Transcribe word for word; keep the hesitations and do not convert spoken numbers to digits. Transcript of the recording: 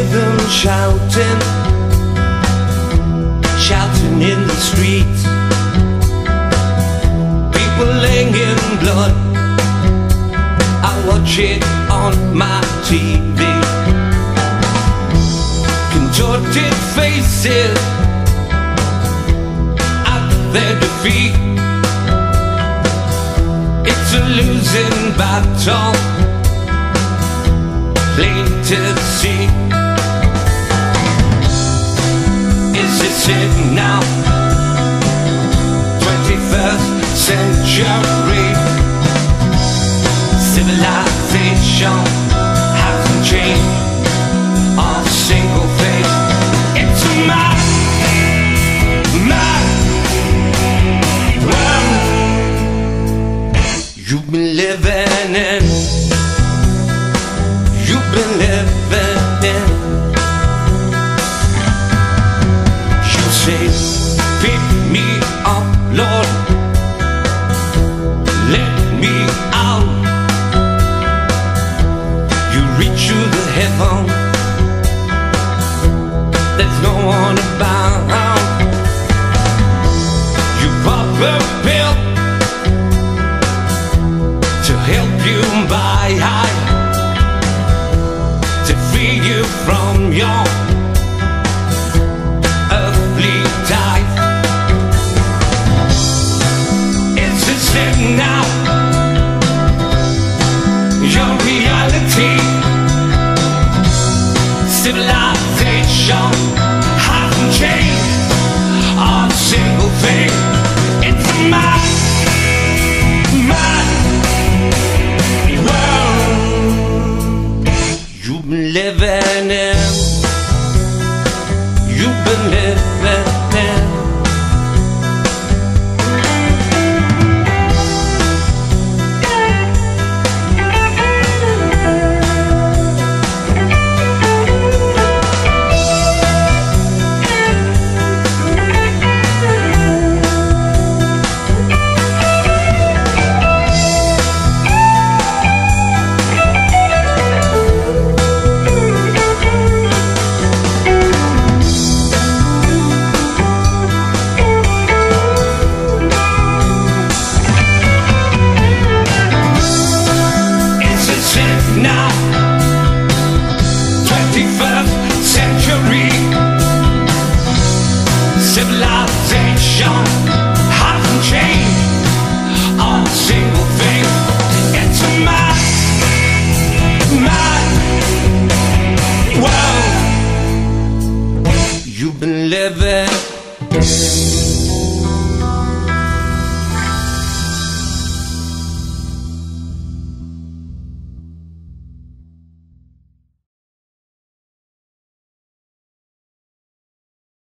them shouting, shouting in the streets. People laying in blood, I watch it on my T V. Contorted faces at their defeat. It's a losing battle, plain to see. Is this it now? twenty-first century. Civilization hasn't changed a single thing. It's a mad, mad world you've been living in. You've been living in. You say, pick me up, Lord, let me out. You reach through the heaven, there's no one about. You pop a pill to help you by high, to free you from your earthly life. Is this it now? Your reality. Civilization hasn't changed a single thing. It's a mad, mad world you've been living in. You've been living in. Now, twenty-first century. Civilization hasn't changed a single thing. It's a mad, mad world you've been living.